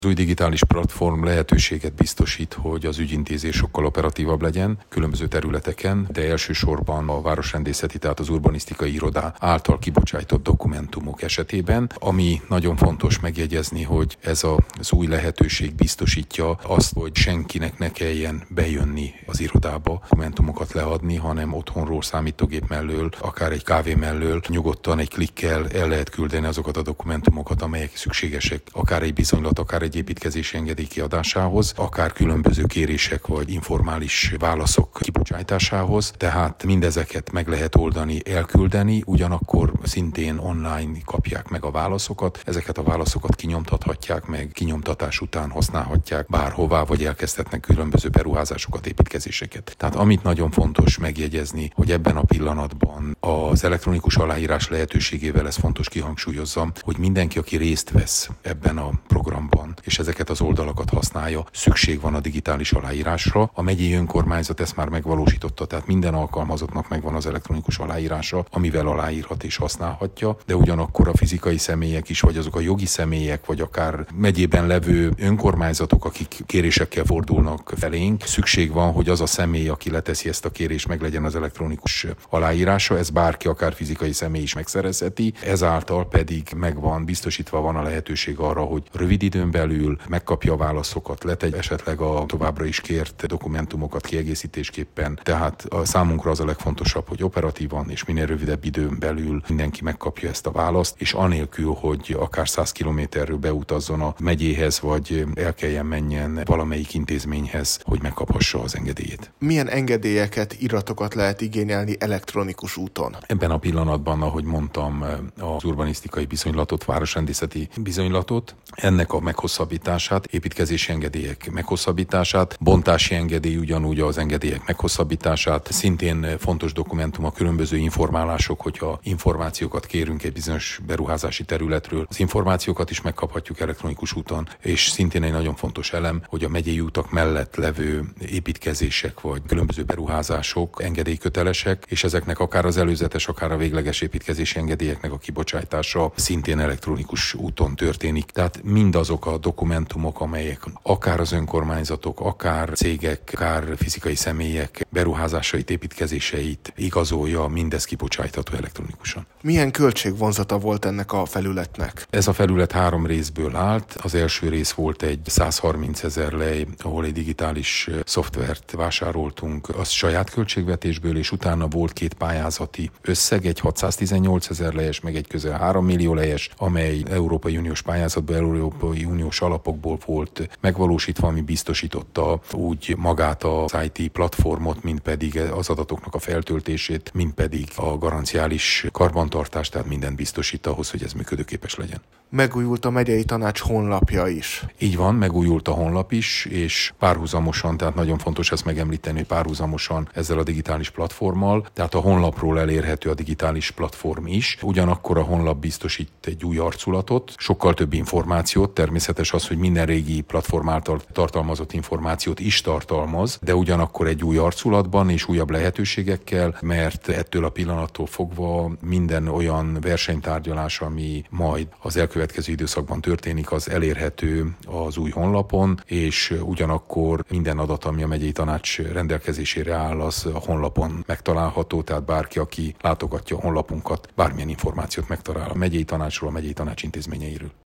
Az új digitális platform lehetőséget biztosít, hogy az ügyintézés sokkal operatívabb legyen különböző területeken, de elsősorban a városrendészeti, tehát az urbanisztikai irodá által kibocsájtott dokumentumok esetében, ami nagyon fontos megjegyezni, hogy ez az új lehetőség biztosítja azt, hogy senkinek ne kelljen bejönni az irodába, dokumentumokat leadni, hanem otthonról, számítógép mellől, akár egy kávé mellől nyugodtan egy klikkel el lehet küldeni azokat a dokumentumokat, amelyek szükségesek, akár egy bizonylat, akár egy építkezési engedély kiadásához, akár különböző kérések vagy informális válaszok kibocsátásához. Tehát mindezeket meg lehet oldani, elküldeni, ugyanakkor szintén online kapják meg a válaszokat. Ezeket a válaszokat kinyomtathatják meg, kinyomtatás után használhatják bárhová, vagy elkezdhetnek különböző beruházásokat, építkezéseket. Tehát amit nagyon fontos megjegyezni, hogy ebben a pillanatban az elektronikus aláírás lehetőségével, ez fontos kihangsúlyozzam, hogy mindenki, aki részt vesz ebben a programban, és ezeket az oldalakat használja, szükség van a digitális aláírásra. A megyei önkormányzat ezt már megvalósította, tehát minden alkalmazottnak megvan az elektronikus aláírása, amivel aláírhat és használhatja, de ugyanakkor a fizikai személyek is, vagy azok a jogi személyek, vagy akár megyében levő önkormányzatok, akik kérésekkel fordulnak felénk, szükség van, hogy az a személy, aki leteszi ezt a kérést, meg legyen az elektronikus aláírása, ez bárki, akár fizikai személy is megszerezheti, ezáltal pedig biztosítva van a lehetőség arra, hogy rövid időn belül megkapja a válaszokat, letegy esetleg a továbbra is kért dokumentumokat kiegészítésképpen. Tehát a számunkra az a legfontosabb, hogy operatívan és minél rövidebb időn belül mindenki megkapja ezt a választ, és anélkül, hogy akár 100 kilométerről beutazzon a megyéhez, vagy el kelljen menjen valamelyik intézményhez, hogy megkaphassa az engedélyét. Milyen engedélyeket, iratokat lehet igényelni elektronikus úton? Ebben a pillanatban, ahogy mondtam, az urbanisztikai bizonylatot, városrendészeti bizonylatot, ennek a meghosszabbítását, építkezési engedélyek meghosszabbítását, bontási engedély ugyanúgy az engedélyek meghosszabbítását, szintén fontos dokumentum a különböző informálások, hogyha információkat kérünk egy bizonyos beruházási területről, az információkat is megkaphatjuk elektronikus úton, és szintén egy nagyon fontos elem, hogy a megyei utak mellett levő építkezések vagy különböző beruházások engedélykötelesek, és ezeknek akár az előzetes, akár a végleges építkezési engedélyeknek a kibocsátása szintén elektronikus úton történik. Tehát mindazok a dokumentumok, amelyek akár az önkormányzatok, akár cégek, akár fizikai személyek beruházásait, építkezéseit igazolja, mindez kibocsátható elektronikusan. Milyen költségvonzata volt ennek a felületnek? Ez a felület 3 részből állt. Az első rész volt egy 130 000 lej, ahol egy digitális szoftvert vásároltunk, az saját költségvetésből, és utána volt 2 pályázati összeg, egy 618 000 lejes, meg egy közel 3 millió lejes, amely Európai Uniós pályázatból, Európai Uniós alapokból volt megvalósítva, ami biztosította úgy magát az IT platformot, mint pedig az adatoknak a feltöltését, mint pedig a garanciális karbantartást, tehát mindent biztosít ahhoz, hogy ez működőképes legyen. Megújult a megyei tanács honlapja is. Így van, megújult a honlap is, és párhuzamosan, tehát nagyon fontos ezt megemlíteni, hogy párhuzamosan ezzel a digitális platformmal, tehát a honlapról elérhető a digitális platform is. Ugyanakkor a honlap biztosít egy új arculatot, sokkal több információt, természetes az, hogy minden régi platform által tartalmazott információt is tartalmaz, de ugyanakkor egy új arculatban és újabb lehetőségekkel, mert ettől a pillanattól fogva minden olyan versenytárgyalás, ami majd az elkövetkező időszakban történik, az elérhető az új honlapon, és ugyanakkor minden adat, ami a megyei tanács rendelkezésére áll, az a honlapon megtalálható, tehát bárki, aki látogatja a honlapunkat, bármilyen információt megtalál a megyei tanácsról, a megyei tanács intézményeiről.